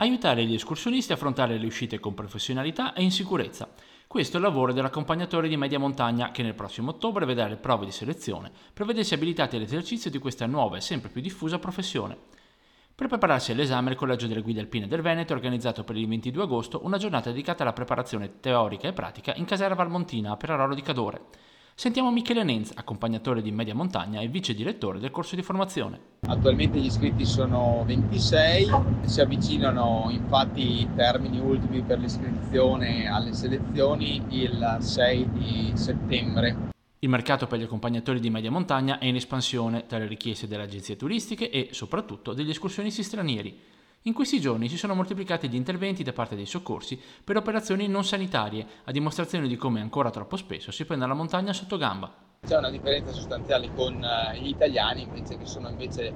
Aiutare gli escursionisti a affrontare le uscite con professionalità e in sicurezza. Questo è il lavoro dell'accompagnatore di media montagna che nel prossimo ottobre vedrà le prove di selezione per vedersi abilitati all'esercizio di questa nuova e sempre più diffusa professione. Per prepararsi all'esame, il Collegio delle Guide Alpine del Veneto ha organizzato per il 22 agosto una giornata dedicata alla preparazione teorica e pratica in caserma Valmontina a Perarolo di Cadore. Sentiamo Michele Nenz, accompagnatore di media montagna e vice direttore del corso di formazione. Attualmente gli iscritti sono 26, si avvicinano infatti i termini ultimi per l'iscrizione alle selezioni il 6 di settembre. Il mercato per gli accompagnatori di media montagna è in espansione tra le richieste delle agenzie turistiche e, soprattutto, degli escursionisti stranieri. In questi giorni si sono moltiplicati gli interventi da parte dei soccorsi per operazioni non sanitarie, a dimostrazione di come ancora troppo spesso si prende la montagna sotto gamba. C'è una differenza sostanziale con gli italiani invece che sono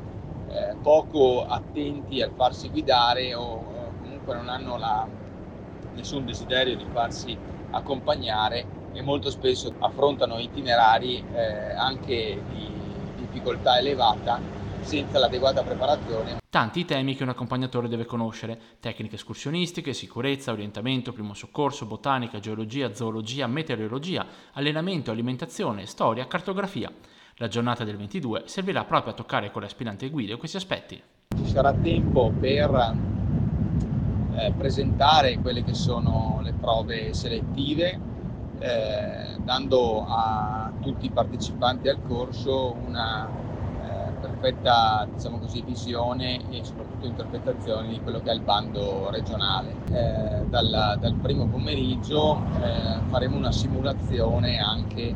poco attenti al farsi guidare o comunque non hanno nessun desiderio di farsi accompagnare e molto spesso affrontano itinerari anche di difficoltà elevata senza l'adeguata preparazione. Tanti i temi che un accompagnatore deve conoscere: tecniche escursionistiche, sicurezza, orientamento, primo soccorso, botanica, geologia, zoologia, meteorologia, allenamento, alimentazione, storia, cartografia. La giornata del 22 servirà proprio a toccare con le aspiranti guide questi aspetti. Ci sarà tempo per presentare quelle che sono le prove selettive, dando a tutti i partecipanti al corso una perfetta, diciamo così, visione e soprattutto interpretazione di quello che è il bando regionale. Dal primo pomeriggio faremo una simulazione anche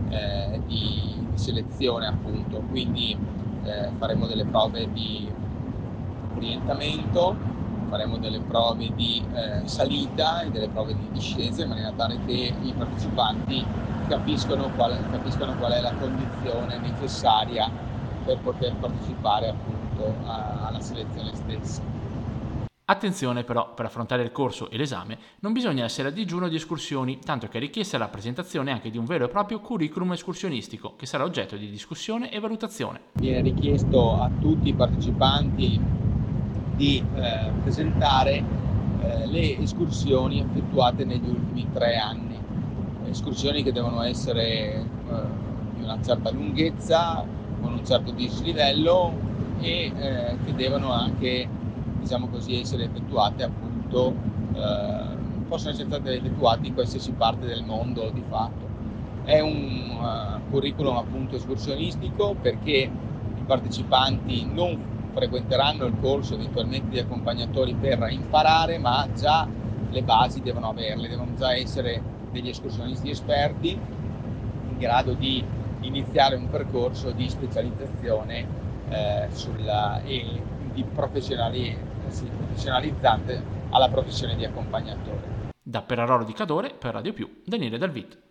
di selezione, appunto, quindi faremo delle prove di orientamento, faremo delle prove di salita e delle prove di discesa in maniera tale che i partecipanti capiscono qual è la condizione necessaria per poter partecipare appunto alla selezione stessa. Attenzione però, per affrontare il corso e l'esame non bisogna essere a digiuno di escursioni, tanto che è richiesta la presentazione anche di un vero e proprio curriculum escursionistico, che sarà oggetto di discussione e valutazione. Viene richiesto a tutti i partecipanti di presentare le escursioni effettuate negli ultimi 3 anni, escursioni che devono essere di una certa lunghezza, con un certo dislivello e che devono anche, diciamo così, essere effettuate appunto, possono essere state effettuate in qualsiasi parte del mondo di fatto. È un curriculum appunto escursionistico perché i partecipanti non frequenteranno il corso eventualmente di accompagnatori per imparare, ma già le basi devono averle, devono già essere degli escursionisti esperti in grado di iniziare un percorso di specializzazione e di professionalizzante alla professione di accompagnatore. Da Perarolo di Cadore per Radio Più, Daniele Dalvit.